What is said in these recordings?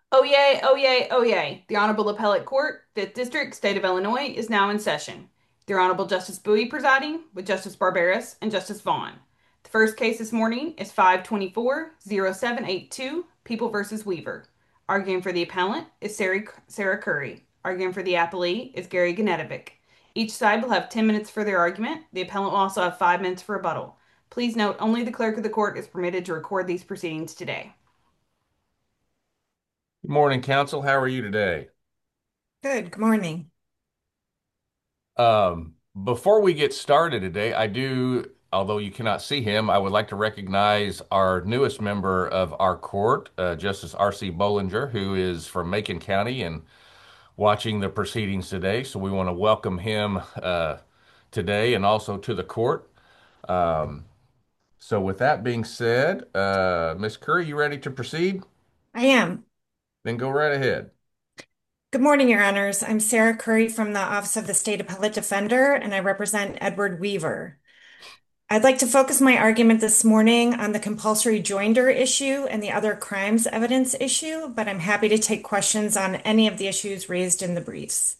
Oh yay, oh yay, oh yay. The Honorable Appellate Court, 5th District, State of Illinois, is now in session. The Honorable Justice Bowie presiding, with Justice Barberis and Justice Vaughn. The first case this morning is 524-0782, People v. Weaver. Arguing for the appellant is Sarah Curry. Arguing for the appellee is Gary Ganetovic. Each side will have 10 minutes for their argument. The appellant will also have 5 minutes for rebuttal. Please note, only the clerk of the court is permitted to record these proceedings today. Good morning, counsel. How are you today? Good morning. Before we get started today, although you cannot see him, I would like to recognize our newest member of our court, Justice R.C. Bollinger, who is from Macon County and watching the proceedings today. So we want to welcome him today and also to the court. Um, so with that being said, Ms. Curry, you ready to proceed? I am. Then go right ahead. Good morning, Your Honors. I'm Sarah Curry from the Office of the State Appellate Defender, and I represent Edward Weaver. I'd like to focus my argument this morning on the compulsory joinder issue and the other crimes evidence issue, but I'm happy to take questions on any of the issues raised in the briefs.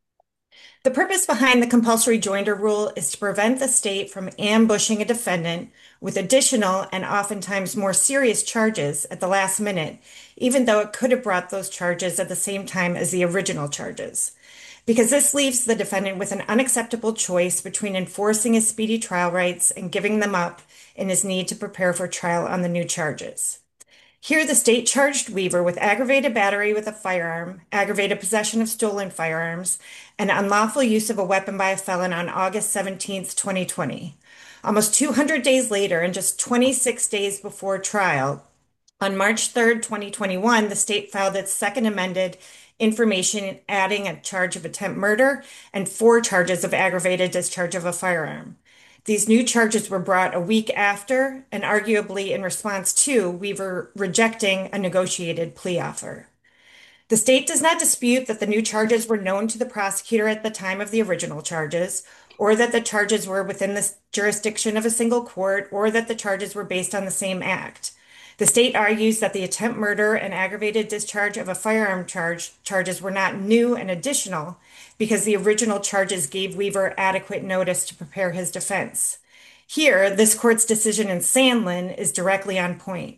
The purpose behind the compulsory joinder rule is to prevent the state from ambushing a defendant with additional and oftentimes more serious charges at the last minute, even though it could have brought those charges at the same time as the original charges. Because this leaves the defendant with an unacceptable choice between enforcing his speedy trial rights and giving them up in his need to prepare for trial on the new charges. Here, the state charged Weaver with aggravated battery with a firearm, aggravated possession of stolen firearms, and unlawful use of a weapon by a felon on August 17th, 2020. Almost 200 days later, and just 26 days before trial, on March 3rd, 2021, the state filed its second amended information adding a charge of attempt murder and 4 charges of aggravated discharge of a firearm. These new charges were brought a week after, and arguably in response to Weaver rejecting a negotiated plea offer. The state does not dispute that the new charges were known to the prosecutor at the time of the original charges, or that the charges were within the jurisdiction of a single court, or that the charges were based on the same act. The state argues that the attempt murder and aggravated discharge of a firearm charges were not new and additional because the original charges gave Weaver adequate notice to prepare his defense. Here, this court's decision in Sandlin is directly on point.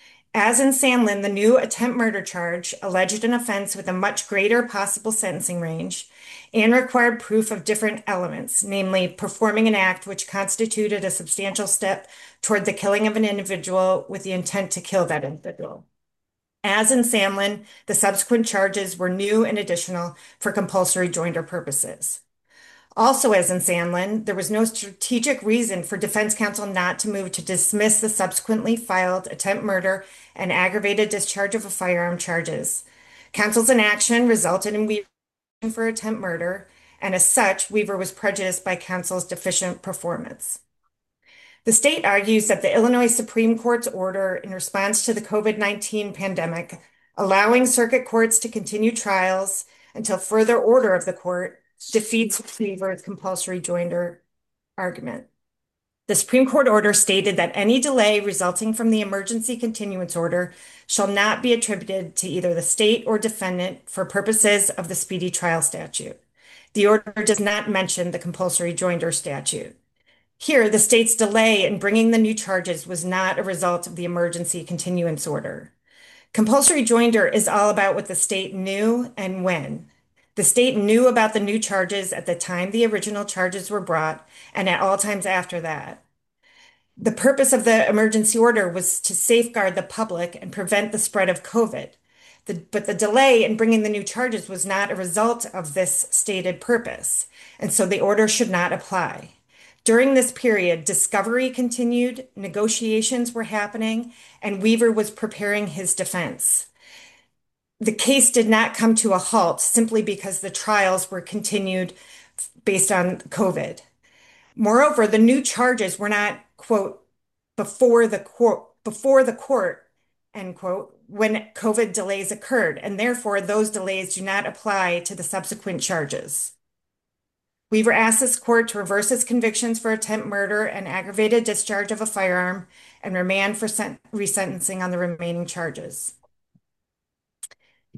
As in Sandlin, the new attempt murder charge alleged an offense with a much greater possible sentencing range and required proof of different elements, namely performing an act which constituted a substantial step toward the killing of an individual with the intent to kill that individual. As in Sandlin, the subsequent charges were new and additional for compulsory joinder purposes. Also, as in Sandlin, there was no strategic reason for defense counsel not to move to dismiss the subsequently filed attempt murder and aggravated discharge of a firearm charges. Counsel's inaction resulted in Weaver for attempt murder, and as such, Weaver was prejudiced by counsel's deficient performance. The state argues that the Illinois Supreme Court's order in response to the COVID-19 pandemic, allowing circuit courts to continue trials until further order of the court, defeats Weaver's compulsory joinder argument. The Supreme Court order stated that any delay resulting from the emergency continuance order shall not be attributed to either the state or defendant for purposes of the speedy trial statute. The order does not mention the compulsory joinder statute. Here, the state's delay in bringing the new charges was not a result of the emergency continuance order. Compulsory joinder is all about what the state knew and when. The state knew about the new charges at the time the original charges were brought and at all times after that. The purpose of the emergency order was to safeguard the public and prevent the spread of COVID. But the delay in bringing the new charges was not a result of this stated purpose, and so the order should not apply. During this period, discovery continued, negotiations were happening, and Weaver was preparing his defense. The case did not come to a halt simply because the trials were continued based on COVID. Moreover, the new charges were not, quote, before the court, end quote, when COVID delays occurred, and therefore those delays do not apply to the subsequent charges. Weaver asked this court to reverse its convictions for attempt murder and aggravated discharge of a firearm and remand for resentencing on the remaining charges.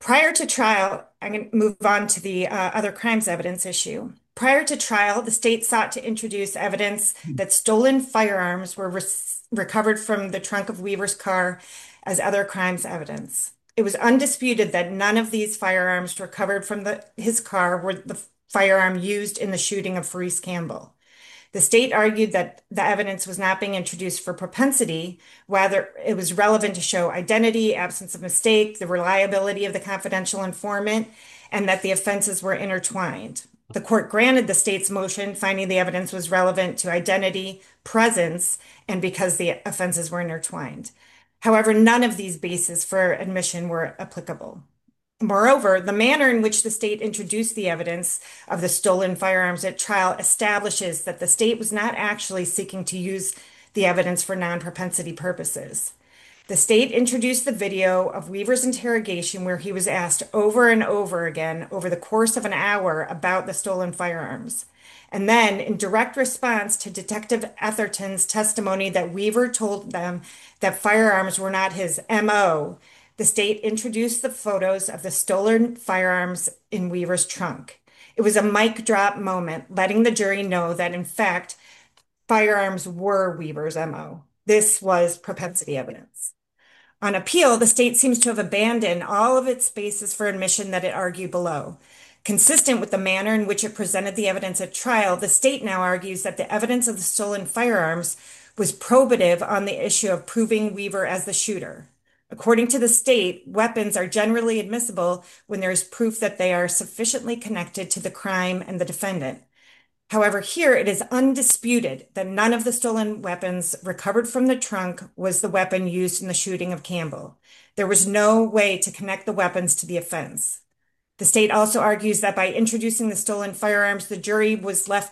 Prior to trial, I'm going to move on to the other crimes evidence issue. Prior to trial, the state sought to introduce evidence that stolen firearms were recovered from the trunk of Weaver's car as other crimes evidence. It was undisputed that none of these firearms recovered from his car were the firearm used in the shooting of Faris Campbell. The state argued that the evidence was not being introduced for propensity, whether it was relevant to show identity, absence of mistake, the reliability of the confidential informant, and that the offenses were intertwined. The court granted the state's motion, finding the evidence was relevant to identity, presence, and because the offenses were intertwined. However, none of these bases for admission were applicable. Moreover, the manner in which the state introduced the evidence of the stolen firearms at trial establishes that the state was not actually seeking to use the evidence for non-propensity purposes. The state introduced the video of Weaver's interrogation where he was asked over and over again over the course of an hour about the stolen firearms. And then, in direct response to Detective Etherton's testimony that Weaver told them that firearms were not his MO, the state introduced the photos of the stolen firearms in Weaver's trunk. It was a mic drop moment, letting the jury know that, in fact, firearms were Weaver's MO. This was propensity evidence. On appeal, the state seems to have abandoned all of its bases for admission that it argued below. Consistent with the manner in which it presented the evidence at trial, the state now argues that the evidence of the stolen firearms was probative on the issue of proving Weaver as the shooter. According to the state, weapons are generally admissible when there is proof that they are sufficiently connected to the crime and the defendant. However, here it is undisputed that none of the stolen weapons recovered from the trunk was the weapon used in the shooting of Campbell. There was no way to connect the weapons to the offense. The state also argues that by introducing the stolen firearms, the jury was left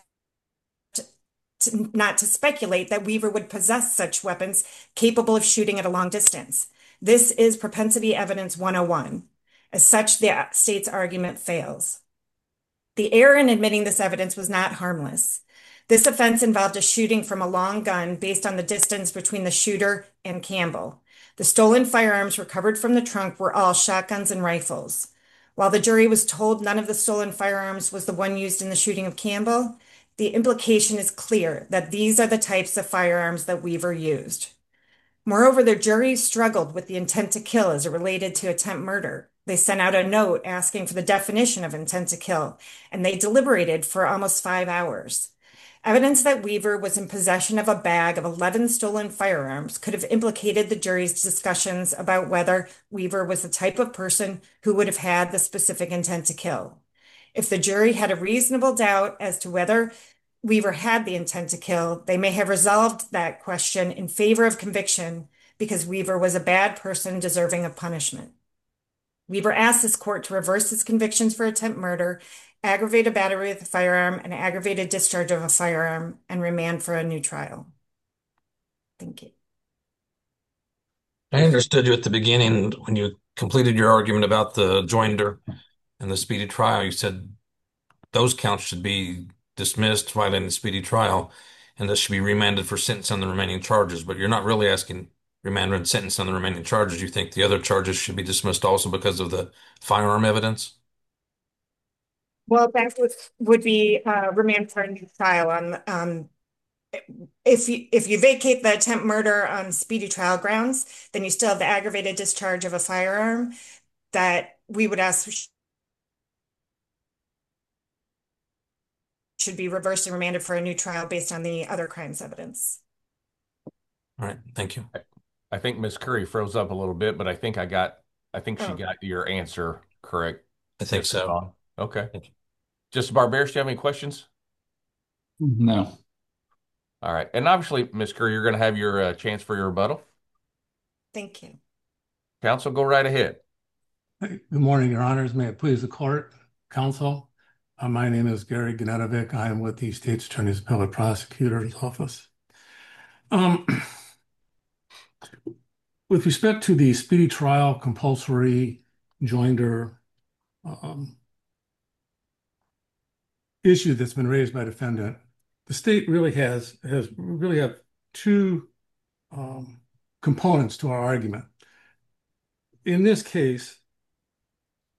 not to speculate that Weaver would possess such weapons capable of shooting at a long distance. This is propensity evidence 101. As such, the state's argument fails. The error in admitting this evidence was not harmless. This offense involved a shooting from a long gun based on the distance between the shooter and Campbell. The stolen firearms recovered from the trunk were all shotguns and rifles. While the jury was told none of the stolen firearms was the one used in the shooting of Campbell, the implication is clear that these are the types of firearms that Weaver used. Moreover, the jury struggled with the intent to kill as it related to attempt murder. They sent out a note asking for the definition of intent to kill, and they deliberated for almost 5 hours. Evidence that Weaver was in possession of a bag of 11 stolen firearms could have implicated the jury's discussions about whether Weaver was the type of person who would have had the specific intent to kill. If the jury had a reasonable doubt as to whether Weaver had the intent to kill, they may have resolved that question in favor of conviction because Weaver was a bad person deserving of punishment. Weaver asked this court to reverse his convictions for attempt murder, aggravated battery with a firearm, and aggravated discharge of a firearm, and remand for a new trial. Thank you. I understood you at the beginning when you completed your argument about the joinder and the speedy trial. You said those counts should be dismissed right in the speedy trial, and this should be remanded for sentence on the remaining charges. But you're not really asking remand and sentence on the remaining charges. You think the other charges should be dismissed also because of the firearm evidence? Well, that would be remand for a new trial on if you vacate the attempt murder on speedy trial grounds, then you still have the aggravated discharge of a firearm that we would ask should be reversed and remanded for a new trial based on the other crimes evidence. All right, thank you. I think Miss Curry froze up a little bit, but I think she Oh. got your answer correct. I think so. Dawn. Okay. Thank you. Justice Barberis, do you have any questions? No. All right. And obviously, Miss Curry, you're going to have your chance for your rebuttal. Thank you. Counsel, go right ahead. Good morning, Your Honors. May it please the court, counsel. My name is Gary Gnatovic. I am with the State's Attorney's Appellate Prosecutor's Office. With respect to the speedy trial compulsory joinder issue that's been raised by defendant, the state really have two components to our argument. In this case,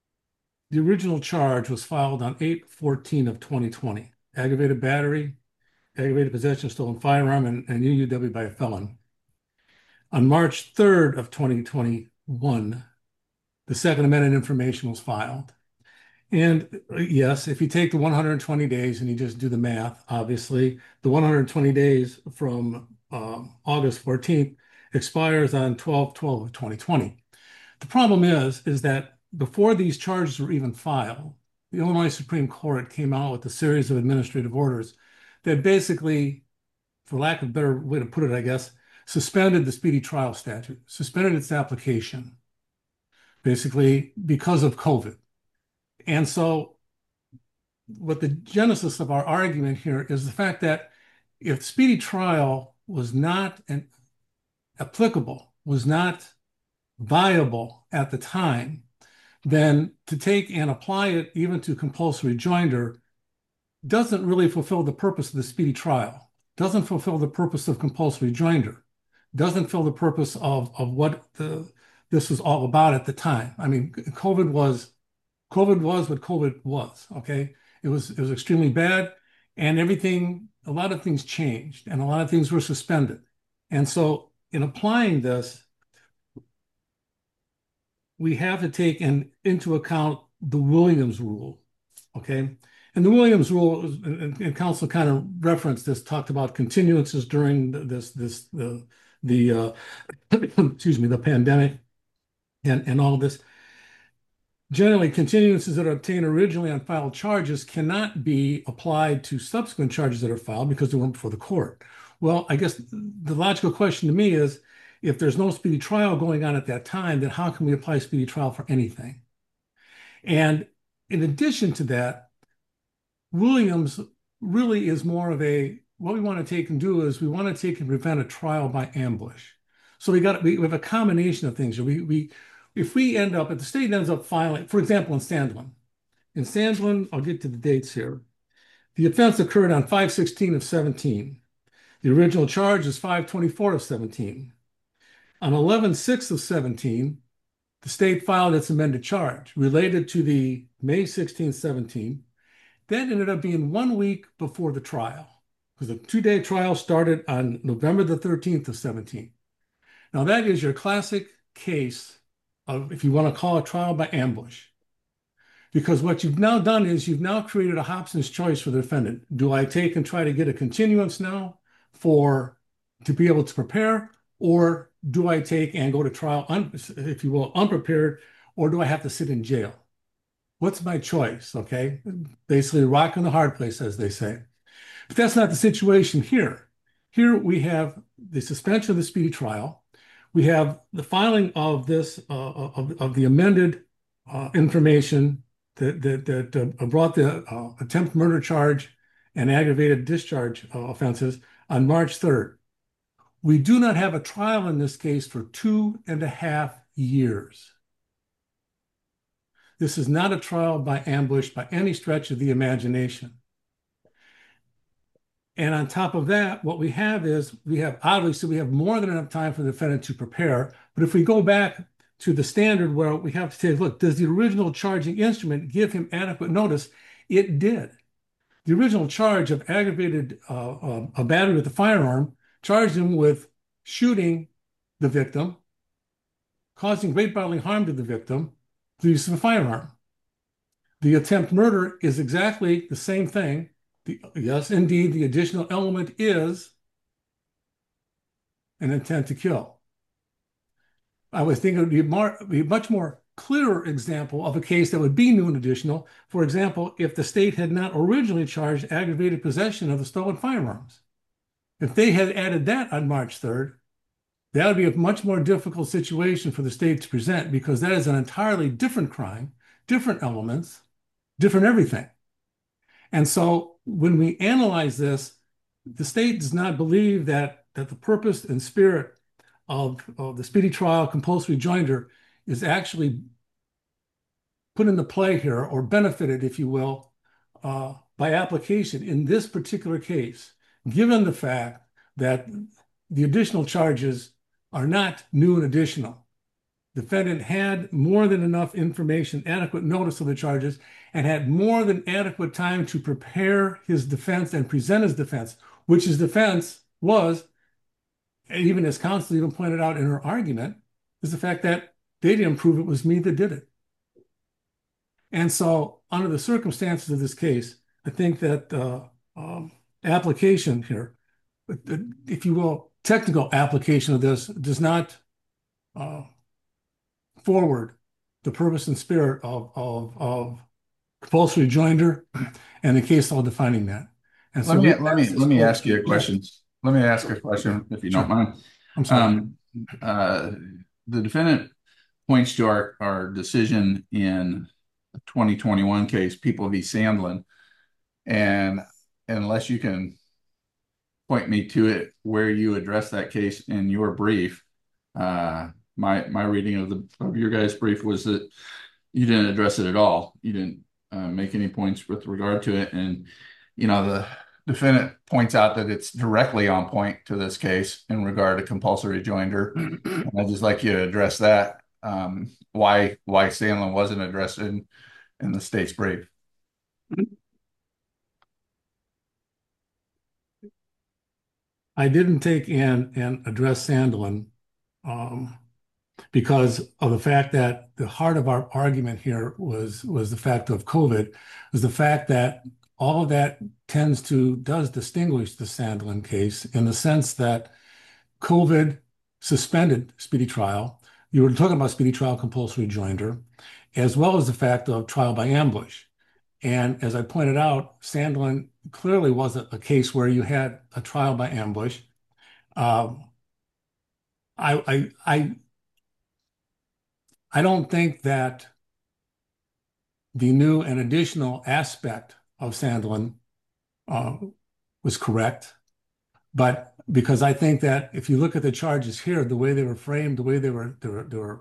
the original charge was filed on 8/14 of 2020. Aggravated battery, aggravated possession of stolen firearm, and UUW by a felon. On March 3rd of 2021, the Second Amendment information was filed. And yes, if you take the 120 days and you just do the math, obviously, the 120 days from August 14th expires on 12/12 of 2020. The problem is that before these charges were even filed, the Illinois Supreme Court came out with a series of administrative orders that basically, for lack of a better way to put it, I guess, suspended the speedy trial statute, suspended its application, basically because of COVID. And so what the genesis of our argument here is the fact that if speedy trial was not applicable, was not viable at the time, then to take and apply it even to compulsory joinder doesn't really fulfill the purpose of the speedy trial, doesn't fulfill the purpose of compulsory joinder, doesn't fill the purpose of what this was all about at the time. I mean, COVID was what COVID was, okay? It was extremely bad, and a lot of things changed, and a lot of things were suspended. And so in applying this, we have to take into account the Williams rule, okay? And the Williams rule, and counsel kind of referenced this, talked about continuances during excuse me, the pandemic and all this. Generally, continuances that are obtained originally on filed charges cannot be applied to subsequent charges that are filed because they weren't before the court. Well, I guess the logical question to me is, if there's no speedy trial going on at that time, then how can we apply speedy trial for anything? And in addition to that, Williams really is more of what we want to take and do is we want to take and prevent a trial by ambush. So we have a combination of things. If the state ends up filing, for example, in Sandlin, I'll get to the dates here. The offense occurred on 5/16 of 17. The original charge is 5/24 of 17. On 11/6 of 17, the state filed its amended charge related to the May 16th, 17. That ended up being 1 week before the trial, because the 2-day trial started on November the 13th of 17. Now that is your classic case of, if you want to call a trial by ambush, because what you've now done is you've now created a Hobson's choice for the defendant. Do I take and try to get a continuance now to be able to prepare, or do I take and go to trial, if you will, unprepared, or do I have to sit in jail? What's my choice? Okay, basically a rock in the hard place, as they say. But that's not the situation here. Here we have the suspension of the speedy trial. We have the filing of this of the amended information that brought the attempt murder charge and aggravated discharge offenses on March 3rd. We do not have a trial in this case for 2.5 years. This is not a trial by ambush by any stretch of the imagination. And on top of that, what we have is we have more than enough time for the defendant to prepare. But if we go back to the standard where we have to say, look, does the original charging instrument give him adequate notice? It did. The original charge of aggravated a battery with a firearm charged him with shooting the victim, causing great bodily harm to the victim, the use of a firearm. The attempt murder is exactly the same thing. Yes, indeed, the additional element is an intent to kill. I was thinking it would be a much more clearer example of a case that would be new and additional. For example, if the state had not originally charged aggravated possession of the stolen firearms. If they had added that on March 3rd, that would be a much more difficult situation for the state to present, because that is an entirely different crime, different elements, different everything. And so when we analyze this, the state does not believe that the purpose and spirit of the speedy trial compulsory joinder is actually put into play here, or benefited, if you will, by application in this particular case, given the fact that the additional charges are not new and additional. defendant had more than enough information, adequate notice of the charges, and had more than adequate time to prepare his defense and present his defense, which his defense was, even as counsel even pointed out in her argument, is the fact that they didn't prove it was me that did it. And so, under the circumstances of this case, I think that application here, if you will, technical application of this does not uh, forward the purpose and spirit of compulsory rejoinder and the case law defining that. And so let me ask you a question. Let me ask a question, if you don't mind. I'm sorry. The defendant points to our decision in the 2021 case, People v. Sandlin, and unless you can point me to it where you address that case in your brief, my reading of your guys' brief was that you didn't address it at all. You didn't make any points with regard to it, and the defendant points out that it's directly on point to this case in regard to compulsory rejoinder. And I'd just like you to address that. Why Sandlin wasn't addressed in the state's brief. I didn't take in and address Sandlin because of the fact that the heart of our argument here was the fact of COVID, was the fact that all of that does distinguish the Sandlin case in the sense that COVID suspended speedy trial. You were talking about speedy trial compulsory rejoinder, as well as the fact of trial by ambush. And as I pointed out, Sandlin clearly wasn't a case where you had a trial by ambush. I don't think that the new and additional aspect of Sandlin was correct, but because I think that if you look at the charges here, the way they were framed, the way they were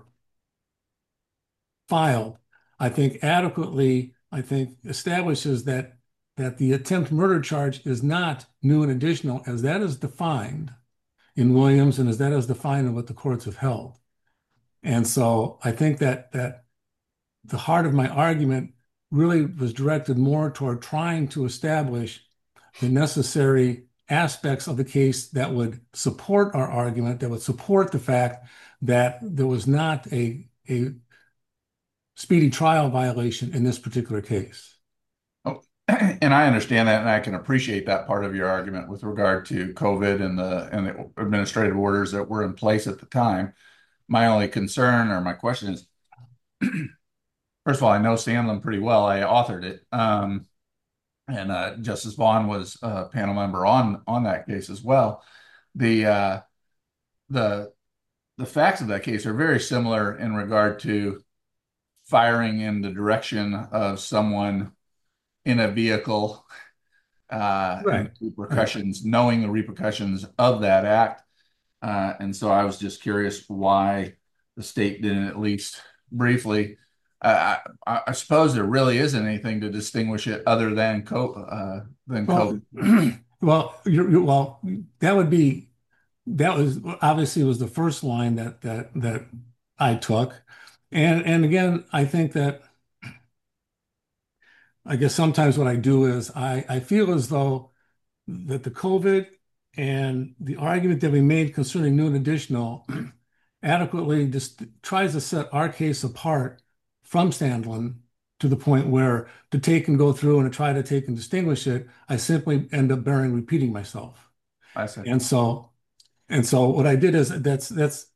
filed, I think adequately, establishes that the attempt murder charge is not new and additional as that is defined in Williams and as that is defined in what the courts have held. And so I think that the heart of my argument really was directed more toward trying to establish the necessary aspects of the case that would support our argument, that would support the fact that there was not a speedy trial violation in this particular case. Oh, and I understand that, and I can appreciate that part of your argument with regard to COVID and the administrative orders that were in place at the time. My only concern or my question is, first of all, I know Sandlin pretty well. I authored it. And Justice Vaughn was a panel member on that case as well. The facts of that case are very similar in regard to firing in the direction of someone in a vehicle, Right. and repercussions, knowing the repercussions of that act. And so I was just curious why the state didn't at least briefly. I suppose there really isn't anything to distinguish it other than COVID. Well, well, that was obviously was the first line that I took, and again, I think that I guess sometimes what I do is I feel as though that the COVID and the argument that we made concerning new and additional adequately just tries to set our case apart from Sandlin to the point where to take and go through and to try to take and distinguish it, I simply end up repeating myself. I see. And so what I did is that's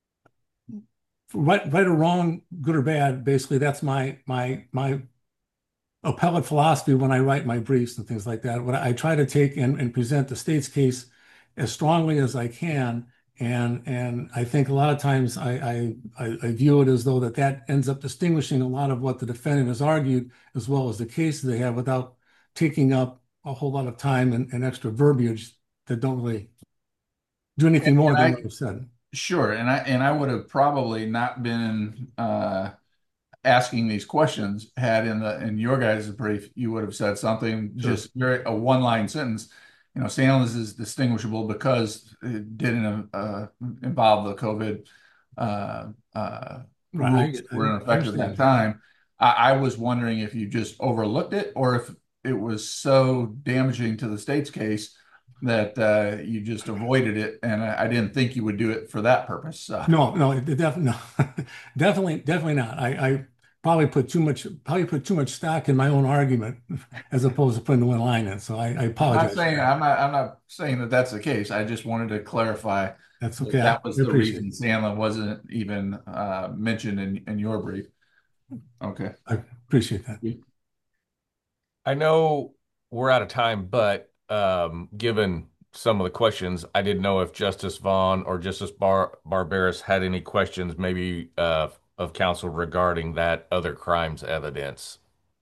right or wrong, good or bad, basically that's my appellate philosophy when I write my briefs and things like that. What I try to take and present the state's case as strongly as I can. And I think a lot of times I view it as though that ends up distinguishing a lot of what the defendant has argued, as well as the cases they have, without taking up a whole lot of time and extra verbiage that don't really do anything more than what I've said. Sure, and I would have probably not been asking these questions had in your guys' brief you would have said something just a one-line sentence. Sandlin is distinguishable because it didn't involve the COVID uh, Right. rules were in I effect at that understand. time. I was wondering if you just overlooked it or if it was so damaging to the state's case that you just avoided it, and I didn't think you would do it for that purpose. So No, no, no, definitely not. I probably put too much stock in my own argument as opposed to putting the one line in. So I apologize for that. I'm not saying that that's the case. I just wanted to clarify That's that okay. I that was the appreciate reason it. Sandlin wasn't even mentioned in your brief. Okay. I appreciate that. I know we're out of time, but given some of the questions, I didn't know if Justice Vaughn or Justice Barbaras had any questions, maybe of counsel regarding that other crimes evidence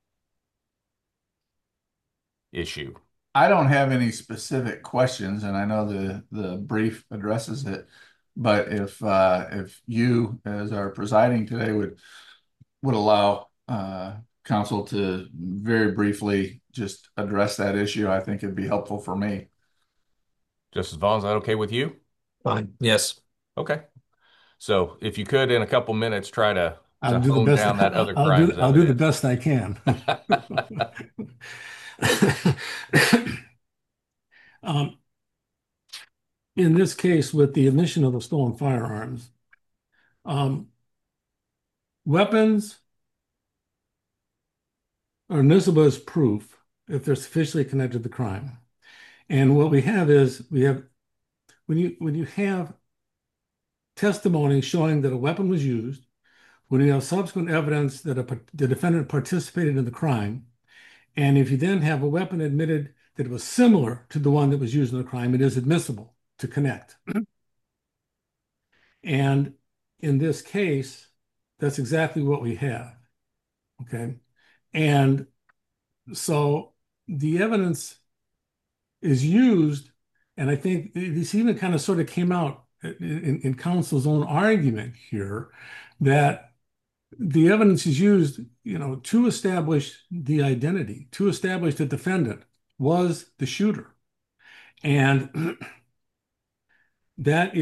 issue. I don't have any specific questions, and I know the brief addresses it. But if you, as our presiding today, would allow council to very briefly just address that issue, I think it'd be helpful for me. Justice Vaughn, is that okay with you? Fine. Yes. Okay. So if you could, in a couple minutes, try to I'll do the hone best. down that other Do crimes I'll do the evidence. best I can. Um, in this case, with the admission of the stolen firearms, um, weapons are admissible as proof if they're sufficiently connected to the crime. And what we have is when you have testimony showing that a weapon was used, when you have subsequent evidence that the defendant participated in the crime, and if you then have a weapon admitted that it was similar to the one that was used in the crime, it is admissible to connect. And in this case, that's exactly what we have. Okay. And so the evidence is used, and I think this even kind of sort of came out in counsel's own argument here that the evidence is used, to establish the identity, to establish the defendant was the shooter. And that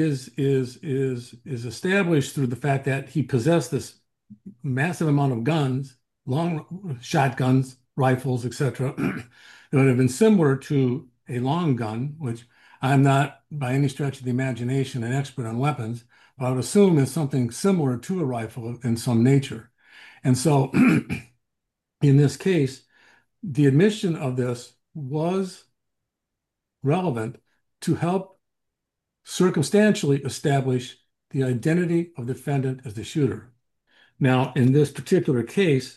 is established through the fact that he possessed this massive amount of guns, long shotguns, rifles, etc., that would have been similar to a long gun, which I'm not by any stretch of the imagination an expert on weapons, but I would assume is something similar to a rifle in some nature. And so in this case, the admission of this was relevant to help circumstantially establish the identity of the defendant as the shooter. Now, in this particular case,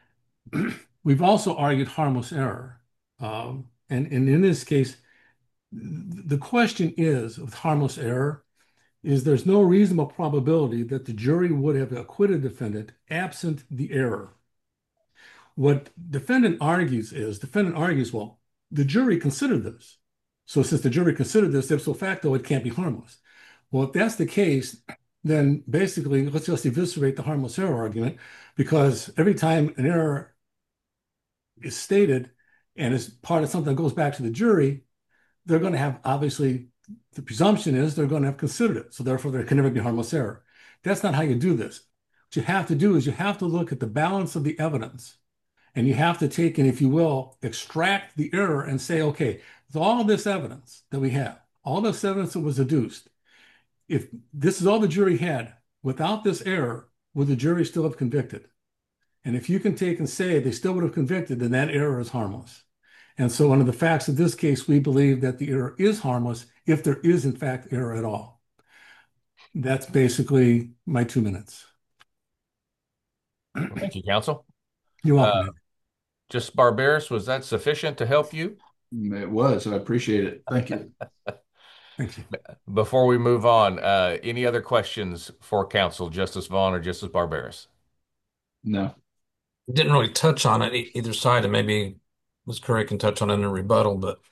we've also argued harmless error. And in this case, the question is with harmless error is there's no reasonable probability that the jury would have acquitted the defendant absent the error. What defendant argues, well, the jury considered this. So since the jury considered this, ipso facto, it can't be harmless. Well, if that's the case, then basically let's just eviscerate the harmless error argument because every time an error is stated and is part of something that goes back to the jury, they're going to have, obviously, the presumption is they're going to have considered it. So therefore, there can never be harmless error. That's not how you do this. What you have to do is you have to look at the balance of the evidence and you have to take and, if you will, extract the error and say, okay, with all this evidence that we have, all this evidence that was adduced, if this is all the jury had, without this error, would the jury still have convicted? And if you can take and say they still would have convicted, then that error is harmless. And so under the facts of this case, we believe that the error is harmless if there is, in fact, error at all. That's basically my 2 minutes. Well, thank you, counsel. You're welcome. Just Barbaras, was that sufficient to help you? It was. I appreciate it. Thank you. Thank you. Before we move on, any other questions for counsel, Justice Vaughn or Justice Barbaras? No. Didn't really touch on it either side, and maybe Ms. Curry can touch on it in a rebuttal, but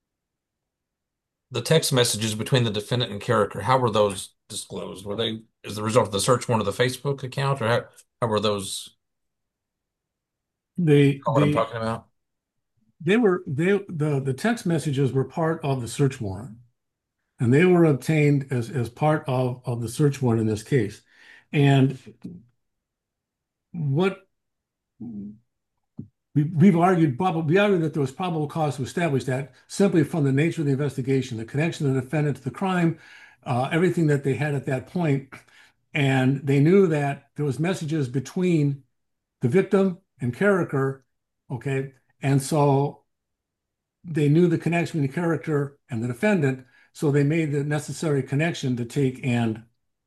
the text messages between the defendant and Carricker, how were those disclosed? Were they as the result of the search warrant of the Facebook account, or how were those? What I'm talking about? The text messages were part of the search warrant, and they were obtained as part of the search warrant in this case. And what we've argued, we argued that there was probable cause to establish that simply from the nature of the investigation, the connection of the defendant to the crime, everything that they had at that point. And they knew that there was messages between the victim and Carriker, okay? And so they knew the connection between the character and the defendant, so they made the necessary connection to take and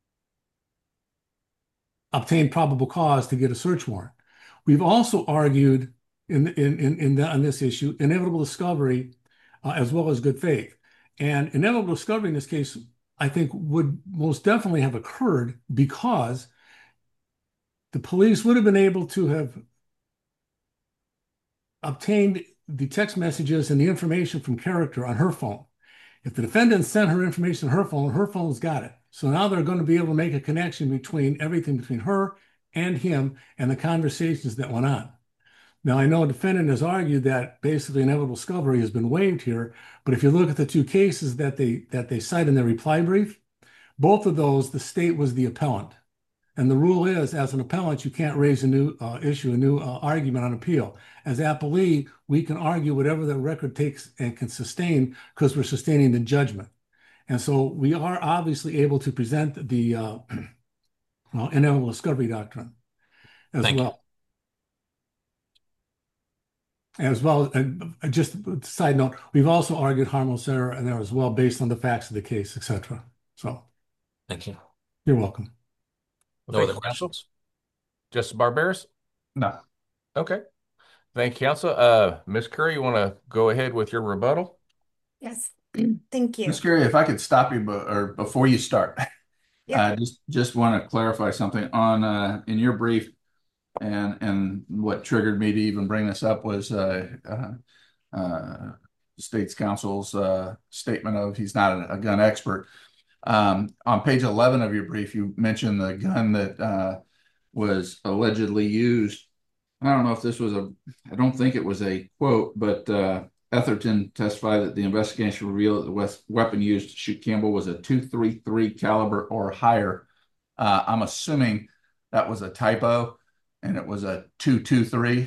obtain probable cause to get a search warrant. We've also argued on this issue, inevitable discovery, as well as good faith. And inevitable discovery in this case, I think, would most definitely have occurred because the police would have been able to have obtained the text messages and the information from Character on her phone. If the defendant sent her information on her phone's got it. So now they're going to be able to make a connection between everything between her and him and the conversations that went on. Now, I know a defendant has argued that basically inevitable discovery has been waived here, but if you look at the two cases that they cite in their reply brief, both of those, the state was the appellant. And the rule is, as an appellant, you can't raise a new argument on appeal. As appellee, we can argue whatever the record takes and can sustain because we're sustaining the judgment. And so we are obviously able to present the inevitable discovery doctrine as Thank you. well. As well, and just a side note, we've also argued harmless error in there as well, based on the facts of the case, etc. So, Thank you. you're welcome. No Thank other you, counsel. questions? Justice Barberis? No. Okay. Thank you, counsel. Ms. Curry, you want to go ahead with your rebuttal? Yes, thank you. Ms. Curry, if I could stop you before you start, Yeah. just want to clarify something on in your brief, and what triggered me to even bring this up was state's counsel's statement of he's not a gun expert. On page 11 of your brief, you mentioned the gun that was allegedly used. I don't know if this was I don't think it was a quote, but Etherton testified that the investigation revealed that the weapon used to shoot Campbell was a .233 caliber or higher. I'm assuming that was a typo and it was a .223.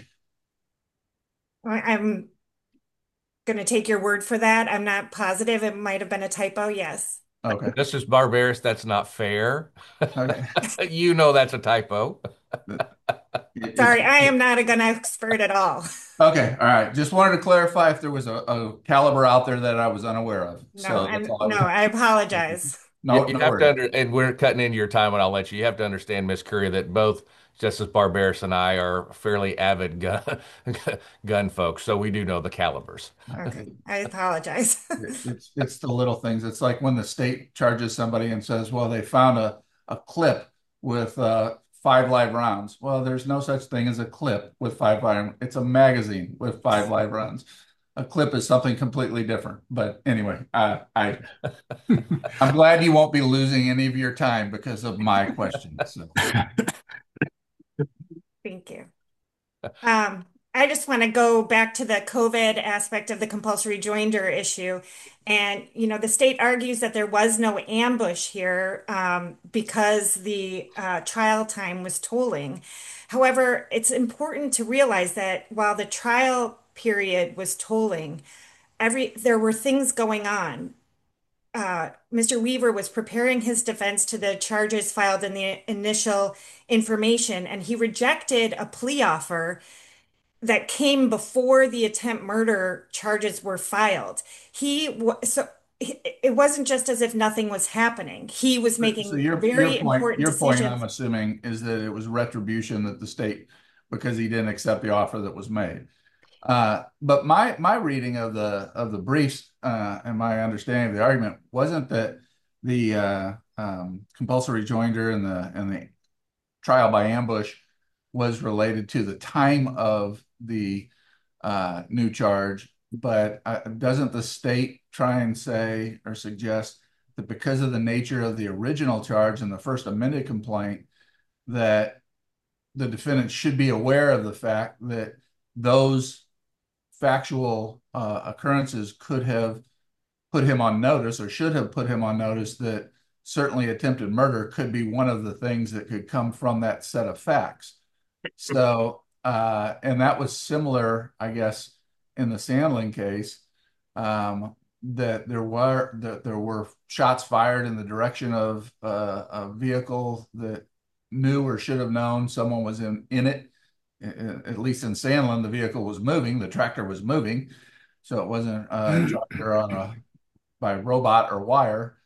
I'm going to take your word for that. I'm not positive. It might have been a typo. Yes. Okay. Justice Barberis, that's not fair. Okay. You know that's a typo. Sorry, I am not a gun expert at all. Okay, all right. Just wanted to clarify if there was a caliber out there that I was unaware of. No, So that's all I apologize. No, You no have to worries. and we're cutting into your time, and I'll let you. You have to understand, Miss Curry, that both Justice Barberis and I are fairly avid gun folks, so we do know the calibers. Okay, I apologize. It's the little things. It's like when the state charges somebody and says, well, they found a clip with 5 live rounds. Well, there's no such thing as a clip with 5 live. It's a magazine with 5 live rounds. A clip is something completely different. But anyway, I'm glad you won't be losing any of your time because of my questions. So. Thank you. I just want to go back to the COVID aspect of the compulsory joinder issue. And, the state argues that there was no ambush here because the trial time was tolling. However, it's important to realize that while the trial period was tolling, there were things going on. Mr. Weaver was preparing his defense to the charges filed in the initial information, and he rejected a plea offer that came before the attempt murder charges were filed. It wasn't just as if nothing was happening. He was making So your very point, important your point, decisions. I'm assuming, is that it was retribution that the state, because he didn't accept the offer that was made. But my reading of the briefs and my understanding of the argument wasn't that the compulsory joinder and the trial by ambush was related to the time of the new charge, but doesn't the state try and say or suggest that because of the nature of the original charge and the first amended complaint, that the defendant should be aware of the fact that those factual occurrences could have put him on notice or should have put him on notice that certainly attempted murder could be one of the things that could come from that set of facts. So, and that was similar, I guess, in the Sandlin case, that there were shots fired in the direction of a vehicle that knew or should have known someone was in it. At least in Sandlin, the vehicle was moving, the tractor was moving, so it wasn't a tractor by robot or wire.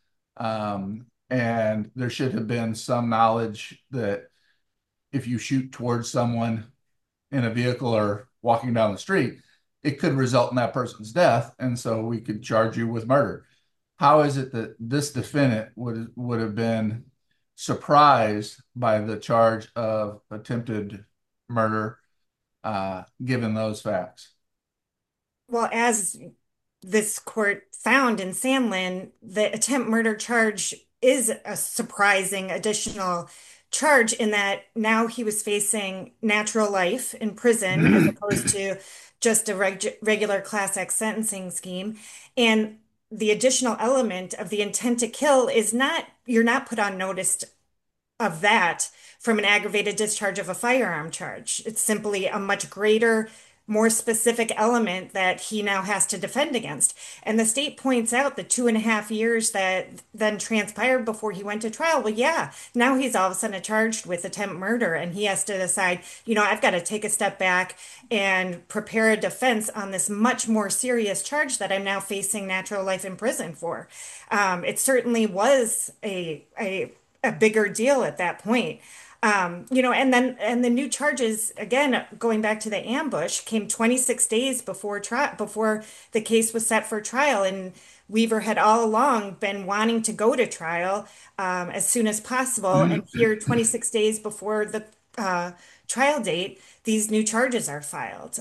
And there should have been some knowledge that if you shoot towards someone in a vehicle or walking down the street, it could result in that person's death. And so we could charge you with murder. How is it that this defendant would have been surprised by the charge of attempted murder, given those facts? Well, as this court found in Sandlin, the attempt murder charge is a surprising additional charge in that now he was facing natural life in prison as opposed to just a regular Class X sentencing scheme. And the additional element of the intent to kill is not, you're not put on notice of that from an aggravated discharge of a firearm charge. It's simply a much greater, more specific element that he now has to defend against. And the state points out the 2.5 years that then transpired before he went to trial. Well, yeah, now he's all of a sudden charged with attempt murder, and he has to decide, I've got to take a step back and prepare a defense on this much more serious charge that I'm now facing natural life in prison for. It certainly was a bigger deal at that point. And the new charges, again, going back to the ambush, came 26 days before before the case was set for trial. And Weaver had all along been wanting to go to trial as soon as possible. And here, 26 days before the trial date, these new charges are filed.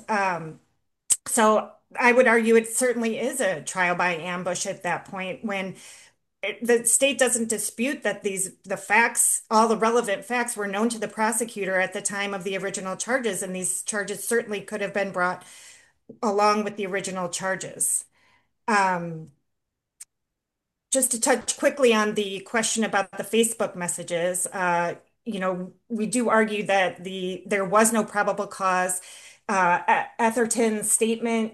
So I would argue it certainly is a trial by ambush at that point when the state doesn't dispute that the facts, all the relevant facts were known to the prosecutor at the time of the original charges, and these charges certainly could have been brought along with the original charges. Just to touch quickly on the question about the Facebook messages, we do argue that there was no probable cause. Atherton's statement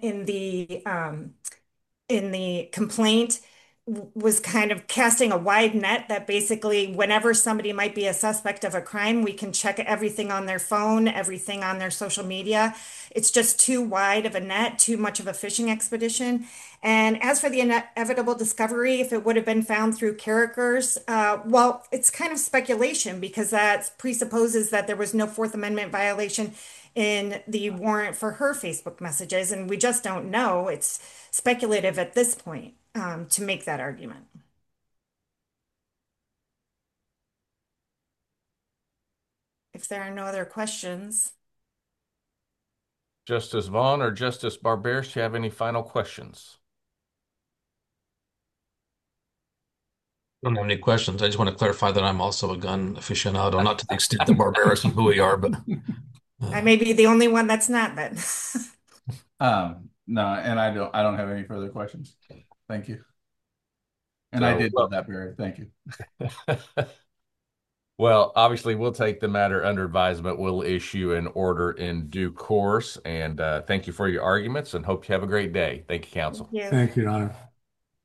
in the complaint was kind of casting a wide net that basically whenever somebody might be a suspect of a crime, we can check everything on their phone, everything on their social media. It's just too wide of a net, too much of a fishing expedition. And as for the inevitable discovery, if it would have been found through Carrickers, well, it's kind of speculation because that presupposes that there was no Fourth Amendment violation in the warrant for her Facebook messages, and we just don't know. It's speculative at this point to make that argument. If there are no other questions. Justice Vaughn or Justice Barberis, do you have any final questions? I don't have any questions. I just want to clarify that I'm also a gun aficionado, not to the extent that Barberis and Bowie are, but I may be the only one that's not then. No, and I don't have any further questions. Thank you. And I did love that, Barry. Thank you. Well, obviously, we'll take the matter under advisement. We'll issue an order in due course. And thank you for your arguments and hope you have a great day. Thank you, counsel. Thank you. Thank you, Your Honor.